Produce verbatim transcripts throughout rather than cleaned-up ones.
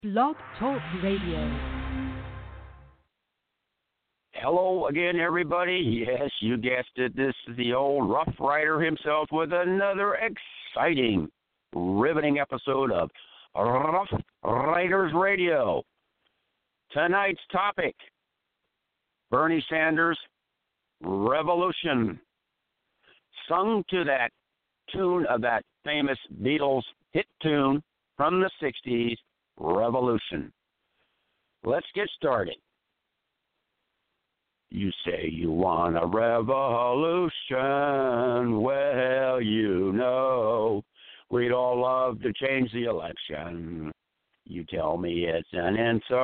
Blog Talk Radio. Hello again, everybody. Yes, you guessed it. This is the old Rough Rider himself with another exciting, riveting episode of Rough Riders Radio. Tonight's topic, Bernie Sanders' Revolution. Sung to that tune of that famous Beatles hit tune from the sixties, Revolution. Let's get started. You say you want a revolution. Well, you know, we'd all love to change the election. You tell me it's an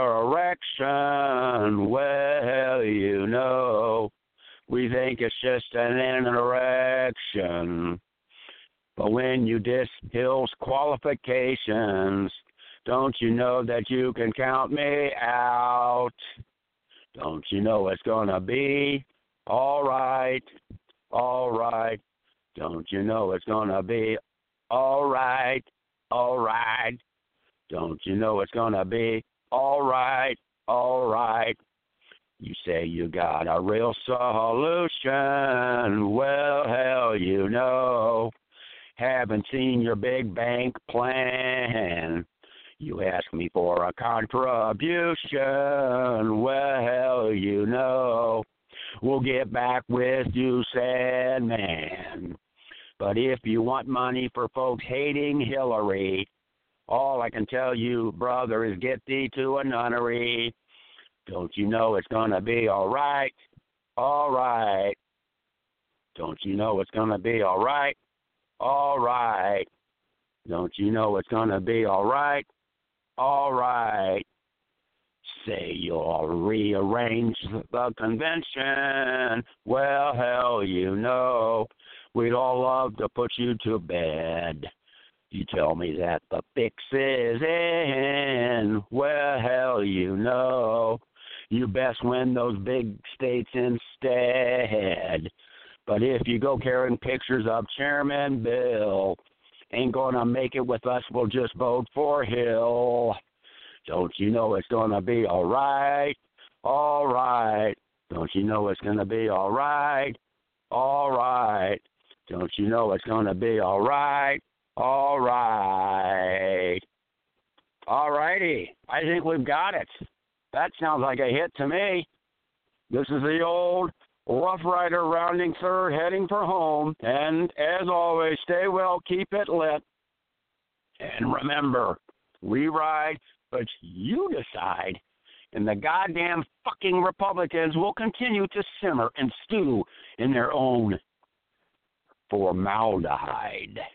insurrection. Well, you know, we think it's just an insurrection. But when you diss Hill's qualifications, don't you know that you can count me out? Don't you know it's gonna be all right, all right? Don't you know it's gonna be all right, all right? Don't you know it's gonna be all right, all right? You say you got a real solution. Well, hell, you know, haven't seen your big bank plan. You ask me for a contribution. Well, hell, you know, we'll get back with you, sad man. But if you want money for folks hating Hillary, all I can tell you, brother, is get thee to a nunnery. Don't you know it's going to be all right? All right. Don't you know it's going to be all right? All right. Don't you know it's going to be all right? All right. Say you'll rearrange the convention. Well, hell, you know, we'd all love to put you to bed. You tell me that the fix is in. Well, hell, you know, you best win those big states instead. But if you go carrying pictures of Chairman Bill, ain't gonna make it with us, we'll just vote for Hill. Don't you know it's gonna be all right? All right. Don't you know it's gonna be all right? All right. Don't you know it's gonna be all right? All right. All righty. I think we've got it. That sounds like a hit to me. This is the old Rough Rider rounding third, heading for home. And as always, stay well, keep it lit. And remember, we ride, but you decide. And the goddamn fucking Republicans will continue to simmer and stew in their own formaldehyde.